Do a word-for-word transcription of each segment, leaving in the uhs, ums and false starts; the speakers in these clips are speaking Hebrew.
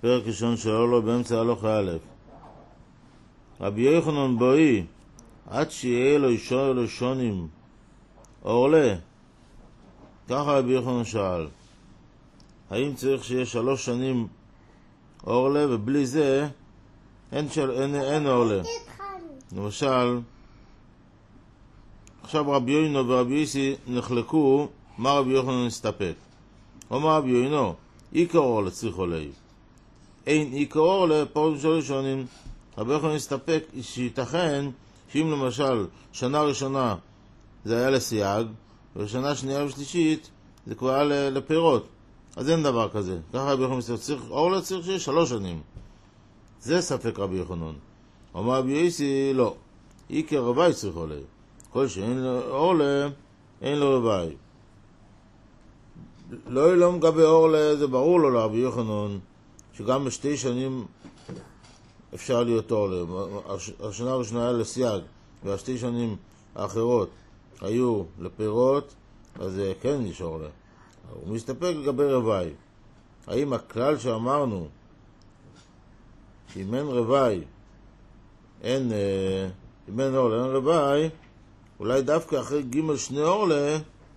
פרק ראשון של אורלו באמצע הלכה א'. רבי יוחנן בואי, עד שיהיה לו אישור לשונים אורלה. ככה רבי יוחנן שאל, האם צריך שיהיה שלוש שנים אורלה ובלי זה אין, של, אין, אין אורלה? למשל, עכשיו רבי יוינו ורבי יוסי נחלקו מה רבי יוחנן נסתפק. אומר רבי יוינו, עיקר אורלה צריך עולה. אין עיקר אורלה פרוש של ראשונים. רבי יוחנן נסתפק שייתכן שאם למשל שנה ראשונה זה היה לסייג ושנה שנייה ושלישית זה כבר היה לפירות, אז אין דבר כזה. ככה רבי יוחנן נסתפק, אורלה צריך שיהיה שלוש שנים. זה ספק רבי יוחנן. אומר רבי יוסי לא, עיקר רבי צריך עולה. כל שאין לו אורלה אין לו רבי. לא ילום גבי אורלה, זה ברור לו לרבי יוחנן שגם בשתי שנים אפשר להיות אורלה. השנה הראשונה היה לסייג והשתי שנים האחרות היו לפירות, אז כן יש אורלה. הוא מסתפק לגבי רבי. האם הכלל שאמרנו שאם אין רבי אין, אם אין אורלה אין רבי, אולי דווקא אחרי ג' שני אורלה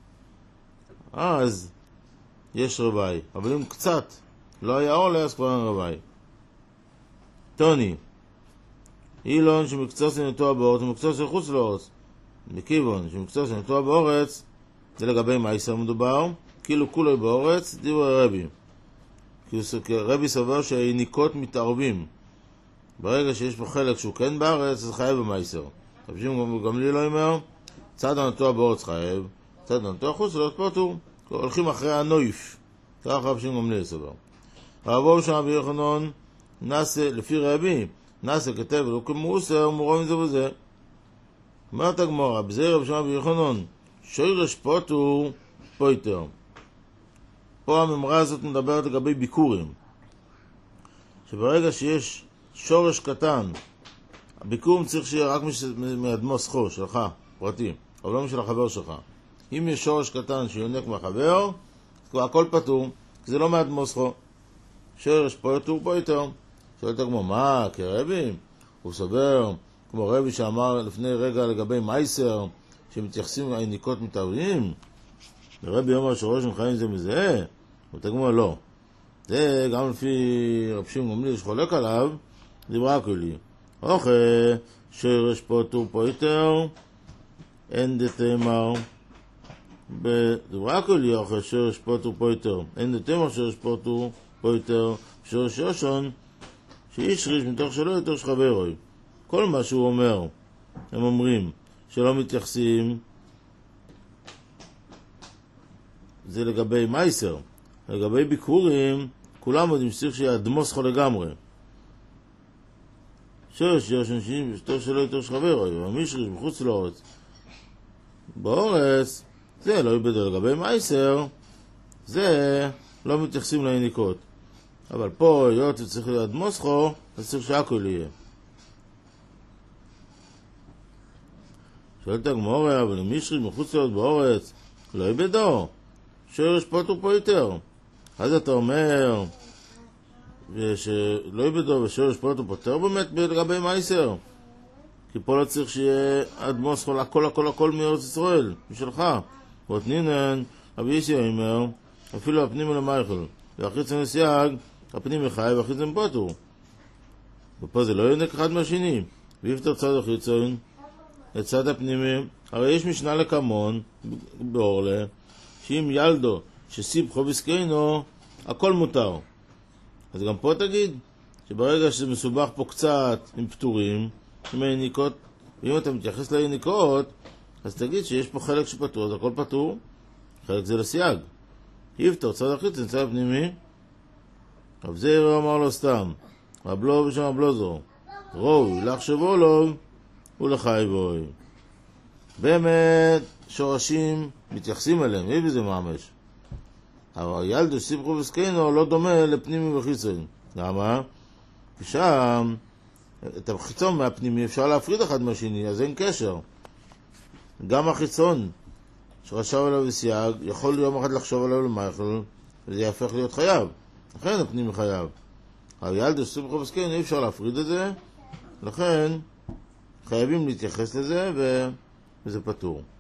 אז יש רבי, אבל אם קצת לא היה אורלה אז כבר אין רבי. טוני, אילון שמקצוץ לנטוע באורץ ומקצוץ לחוץ לאורץ. מכיוון שמקצוץ לנטוע באורץ זה לגבי מייסר מדובר, כאילו כולו באורץ דיבר רבי, כי רבי סבר שהיניקות מתערבים. ברגע שיש פה חלק שהוא כן בארץ אז חייב במייסר. רבי גם לי לא אומר צד הנטוע באורץ חייב, צד הנטוע חוץ לאורץ פטור. הולכים אחרי הנויף, ככה רבי גם לי סבר. רבו שם רבי יוחנן נעשה, לפי רבי, נעשה כתב ולא כמוסר, מורא מזה וזה. אומרת הגמרא, בזה רבי שמעון רבי יוחנן, שורש פוטור פויטר. פה הממרה הזאת מדברת לגבי ביקורים. שברגע שיש שורש קטן, הביקורים צריך שיהיה רק מאדמו סחו שלך, פרטי, אבל לא משל החבר שלך. אם יש שורש קטן שיונק מהחבר, אז הכל פטור, כי זה לא מאדמו סחו. שורש פוטור פויטר. שואלת הגמרא, מה, כרבי? הוא סובר, כמו רבי שאמר לפני רגע לגבי מייסר, שמתייחסים לעיניקות מתערבים. רבי אומר שורש מחיים זה מזה? אבל הגמרא לא. זה גם לפי רבי שמעון גמליאל שחולק עליו, דיברה כלי. אוכל, שורש פוטור פויטר, אין דתמר. בדיברה כלי, אוכל, שורש פוטור פויטר, אין דתמר שורש פוטור פויטר, שורש יושון, שאיש ריש מתוך שלו יותר שחברוי. כל מה שהוא אומר, הם אומרים שלא מתייחסים, זה לגבי מייסר. לגבי ביקורים, כולם יודעים שצריך שיאדמוס חו לגמרי. שורש יושן שאיש מתוך שלו יותר שחברוי, ומיש ריש מחוץ לאורץ. באורץ, זה לא יבדל. לגבי מייסר, זה לא מתייחסים לעיניקות. אבל פה, היות וצריך לאדמוס חו, אז צריך שהכל יהיה. שואלת הגמרא, אבל אם מישרי מחוץ להיות באורץ, לא יבדו. שורש פוטור פויטר. אז אתה אומר, שלא יבדו ושורש פוטור פוטר באמת לגבי מייסר. כי פה לא צריך שיהיה אדמוס חו, הכל הכל הכל מארץ ישראל, משלך. ואותנינן, רבי יוסי אומר, אפילו הפנים ולמייכל, והחיצון לסייג, הפנים מחי והחיצון פוטור. ופה זה לא יונק אחד מהשני. ויפתר צד החיצון, את צד הפנימי, הרי יש משנה לקמון, באורלה, שאם ילדו שסיבחו בסקיינו, הכל מותר. אז גם פה תגיד, שברגע שזה מסובך פה קצת עם פטורים, עם העיניקות, ואם אתה מתייחס לעיניקות, אז תגיד שיש פה חלק שפטור, אז הכל פטור, חלק זה לסייג. יפתר צד החיצון, צד הפנימי, רב זעיר אמר לו סתם, רב לא ושם רב לא זו, ראוי לחשבו לו ולחי בוי. באמת שורשים מתייחסים אליהם, אי בזה ממש. אבל ילדו שסיבחו וסקיינו לא דומה לפנימי וחיצון. למה? כי שם את החיצון מהפנימי אפשר להפריד אחד מהשני, אז אין קשר. גם החיצון שחשב עליו בסייג יכול יום אחד לחשוב עליו למייכל, וזה יהפך להיות חייב. לכן הפנימי חייב. אבל ילדה סופר פסקין אי אפשר להפריד את זה, לכן חייבים להתייחס לזה וזה פטור.